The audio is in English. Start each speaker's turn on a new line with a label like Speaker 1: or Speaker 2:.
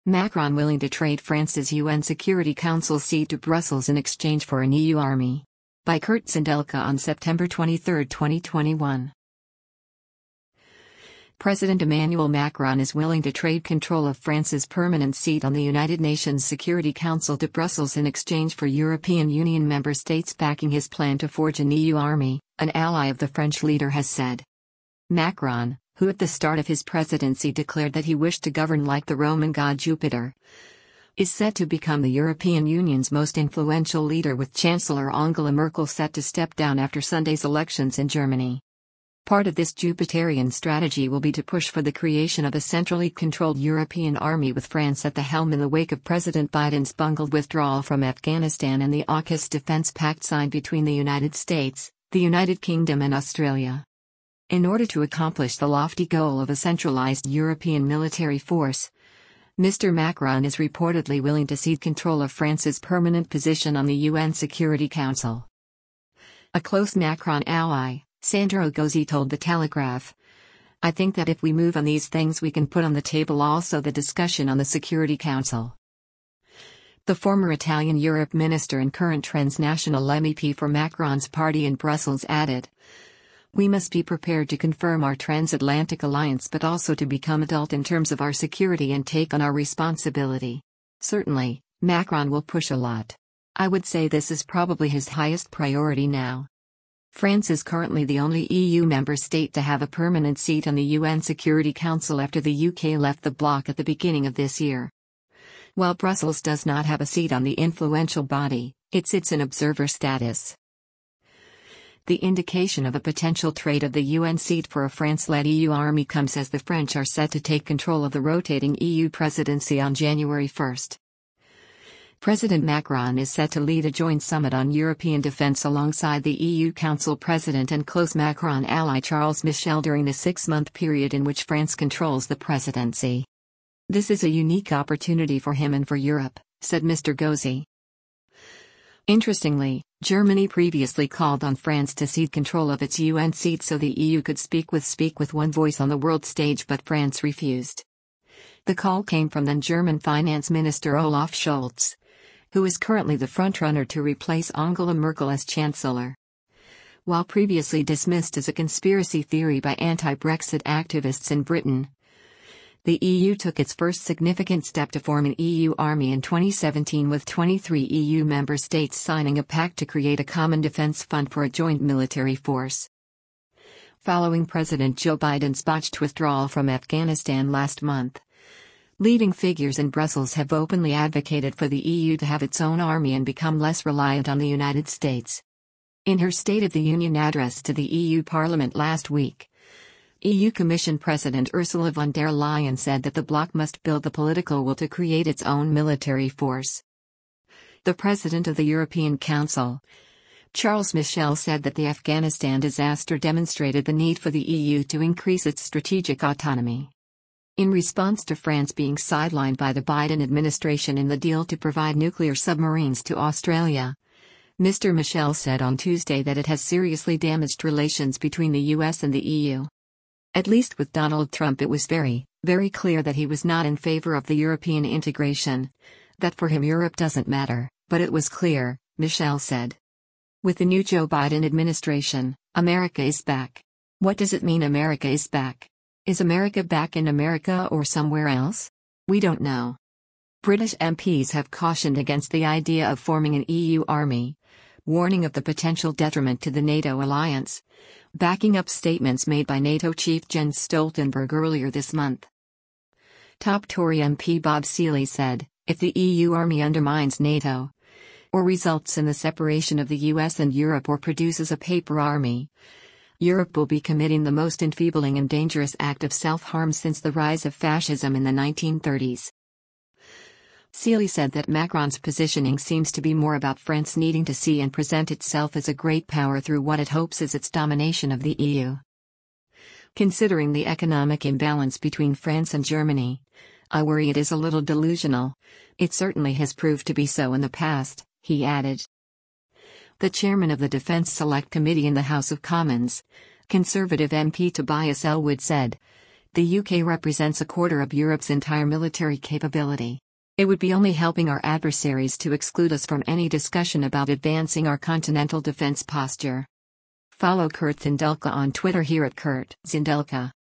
Speaker 1: Macron willing to trade France's UN Security Council seat to Brussels in exchange for an EU army. By Kurt Zindelka on September 23, 2021. President Emmanuel Macron is willing to trade control of France's permanent seat on the United Nations Security Council to Brussels in exchange for European Union member states backing his plan to forge an EU army, an ally of the French leader has said. Macron, who at the start of his presidency declared that he wished to govern like the Roman god Jupiter, is set to become the European Union's most influential leader, with Chancellor Angela Merkel set to step down after Sunday's elections in Germany. Part of this Jupiterian strategy will be to push for the creation of a centrally controlled European army with France at the helm in the wake of President Biden's bungled withdrawal from Afghanistan and the AUKUS defense pact signed between the United States, the United Kingdom and Australia. In order to accomplish the lofty goal of a centralized European military force, Mr. Macron is reportedly willing to cede control of France's permanent position on the UN Security Council. A close Macron ally, Sandro Gozzi, told The Telegraph, "I think that if we move on these things we can put on the table also the discussion on the Security Council." The former Italian Europe minister and current transnational MEP for Macron's party in Brussels added, "We must be prepared to confirm our transatlantic alliance but also to become adult in terms of our security and take on our responsibility. Certainly, Macron will push a lot. I would say this is probably his highest priority now." France is currently the only EU member state to have a permanent seat on the UN Security Council after the UK left the bloc at the beginning of this year. While Brussels does not have a seat on the influential body, it sits in observer status. The indication of a potential trade of the UN seat for a France-led EU army comes as the French are set to take control of the rotating EU presidency on January 1. President Macron is set to lead a joint summit on European defence alongside the EU Council President and close Macron ally Charles Michel during the 6-month period in which France controls the presidency. "This is a unique opportunity for him and for Europe," said Mr. Gozzi. Interestingly, Germany previously called on France to cede control of its UN seat so the EU could speak with one voice on the world stage, but France refused. The call came from then German Finance Minister Olaf Scholz, who is currently the frontrunner to replace Angela Merkel as Chancellor. While previously dismissed as a conspiracy theory by anti-Brexit activists in Britain, the EU took its first significant step to form an EU army in 2017, with 23 EU member states signing a pact to create a common defense fund for a joint military force. Following President Joe Biden's botched withdrawal from Afghanistan last month, leading figures in Brussels have openly advocated for the EU to have its own army and become less reliant on the United States. In her State of the Union address to the EU Parliament last week, EU Commission President Ursula von der Leyen said that the bloc must build the political will to create its own military force. The President of the European Council, Charles Michel, said that the Afghanistan disaster demonstrated the need for the EU to increase its strategic autonomy. In response to France being sidelined by the Biden administration in the deal to provide nuclear submarines to Australia, Mr. Michel said on Tuesday that it has seriously damaged relations between the US and the EU. At least with Donald Trump it was very, very clear that he was not in favor of the European integration, that for him Europe doesn't matter, but it was clear, Michel said. With the new Joe Biden administration, America is back. What does it mean America is back? Is America back in America or somewhere else? We don't know. British MPs have cautioned against the idea of forming an EU army, warning of the potential detriment to the NATO alliance, backing up statements made by NATO chief Jens Stoltenberg earlier this month. Top Tory MP Bob Seely said, "If the EU army undermines NATO, or results in the separation of the US and Europe, or produces a paper army, Europe will be committing the most enfeebling and dangerous act of self-harm since the rise of fascism in the 1930s. Seely said that Macron's positioning seems to be more about France needing to see and present itself as a great power through what it hopes is its domination of the EU. Considering the economic imbalance between France and Germany, I worry it is a little delusional. It certainly has proved to be so in the past," he added. The chairman of the Defence Select Committee in the House of Commons, Conservative MP Tobias Ellwood said, The UK represents a quarter of Europe's entire military capability. It would be only helping our adversaries to exclude us from any discussion about advancing our continental defense posture. Follow Kurt Zindelka on Twitter here at Kurt Zindelka.